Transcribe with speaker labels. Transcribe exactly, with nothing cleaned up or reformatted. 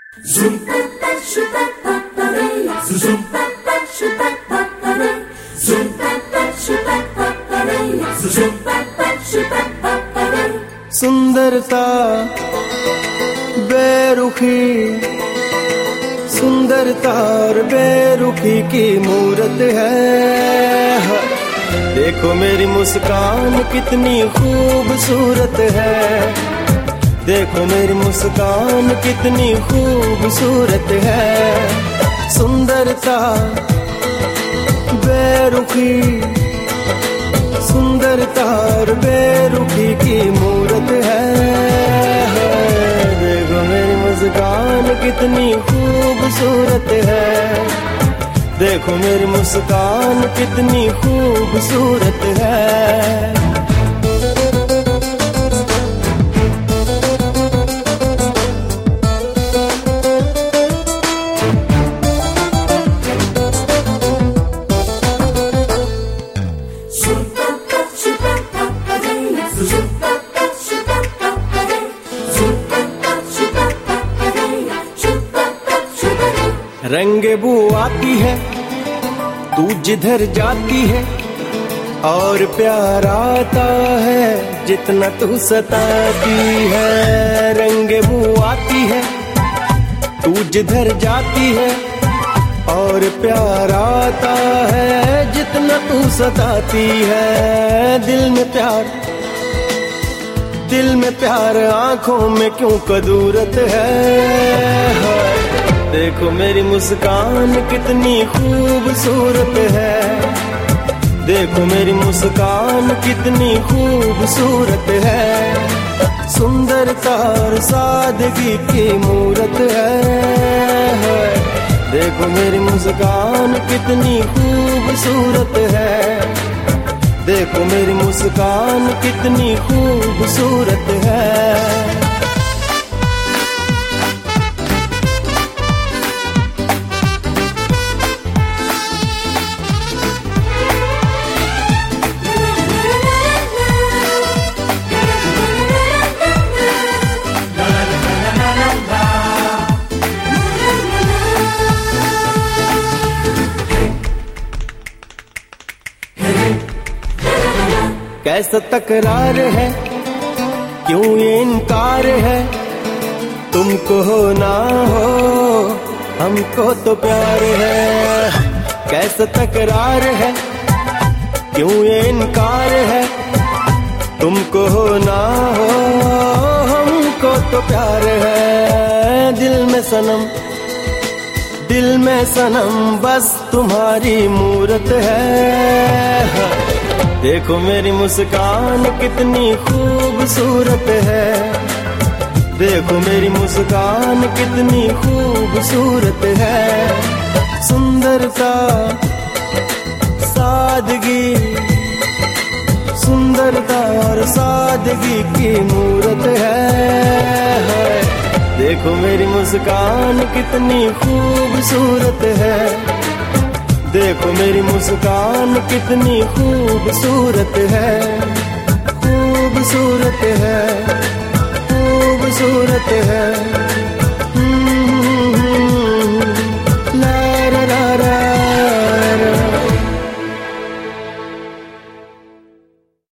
Speaker 1: सुंदरता बेरुखी, सुंदरता और बेरुखी की मूरत है। देखो मेरी मुस्कान कितनी खूबसूरत है, देखो मेरी मुस्कान कितनी खूबसूरत है। सुंदरता बेरुखी, सुंदरता और बेरुखी की मूरत है। देखो मेरी मुस्कान कितनी खूबसूरत है, देखो मेरी मुस्कान कितनी खूबसूरत है। रंगे बू आती है तू जिधर जाती है, और प्यार आता है जितना तू सताती है। रंगे बू आती है तू जिधर जाती है, और प्यार आता है जितना तू सताती है। दिल में प्यार, दिल में प्यार आंखों में क्यों कदूरत है। देखो मेरी मुस्कान कितनी खूबसूरत है, देखो मेरी मुस्कान कितनी खूबसूरत है। सुंदरता और सादगी की मूरत है। देखो मेरी मुस्कान कितनी खूबसूरत है, देखो मेरी मुस्कान कितनी खूबसूरत है। कैसा तकरार है, क्यों ये इनकार है, तुमको हो ना हो हमको तो प्यार है। कैसा तकरार है, क्यों ये इनकार है, तुमको हो ना हो हमको तो प्यार है। दिल में सनम, दिल में सनम बस तुम्हारी मूरत है। देखो मेरी मुस्कान कितनी खूबसूरत है, देखो मेरी मुस्कान कितनी खूबसूरत है। सुंदरता सादगी, सुंदरता और सादगी की मूरत है। देखो मेरी मुस्कान कितनी खूबसूरत है, देखो मेरी मुस्कान कितनी खूबसूरत है। खूबसूरत है, खूबसूरत है।